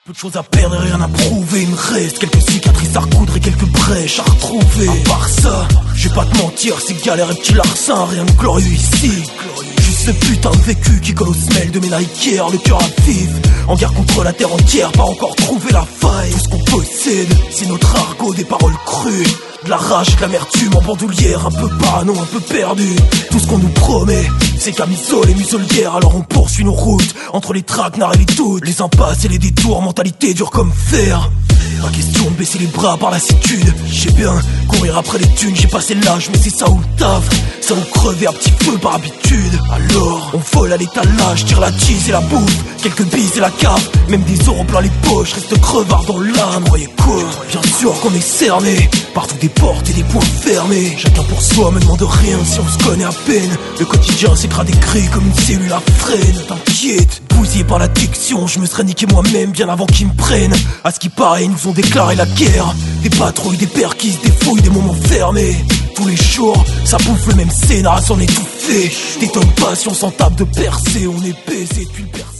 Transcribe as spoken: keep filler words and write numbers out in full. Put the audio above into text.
Peu de choses à perdre et rien à prouver. Il me reste quelques cicatrices à recoudre et quelques brèches à retrouver. À part ça, je vais pas te mentir, c'est galère et petit larcin, rien de glorieux ici. Juste ce putain de vécu qui colle aux semelles de mes Nike'er, le cœur à vif, en guerre contre la terre entière, pas encore trouvé la faille. Tout ce qu'on possède, c'est notre argot, des paroles crues, de la rage et de l'amertume en bandoulière, un peu parano, un peu perdu. Tout ce qu'on nous promet, c'est camisole et muselière. Alors on poursuit nos routes, entre les traquenards et les doutes, les impasses et les détours, mentalité dure comme fer. Pas question de baisser les bras par lassitude. J'ai bien courir après les thunes, j'ai passé l'âge, mais c'est ça ou le taf. Ça ou crever à petit feu par habitude. Alors on vole à l'étalage, tire la cheese et la bouffe, quelques bises et la cave, même des euros plein les poches, reste crevard dans l'âme. Croyez quoi? Bien sûr qu'on est cerné, partout des portes et des poings fermés. Chacun pour soi, me demande rien si on se connaît à peine. Le quotidien s'écrase des cris comme une cellule à freine. T'inquiète, bousillé par l'addiction, je me serais niqué moi-même bien avant qu'ils me prennent. À ce qui paraît, ils nous ont déclaré la guerre. Des patrouilles, des perquises, des fouilles, des moments fermés. Tous les jours, ça bouffe le même scénar à s'en étouffer. T'étonnes pas si on s'en tape de percer, on est baisé depuis le percé.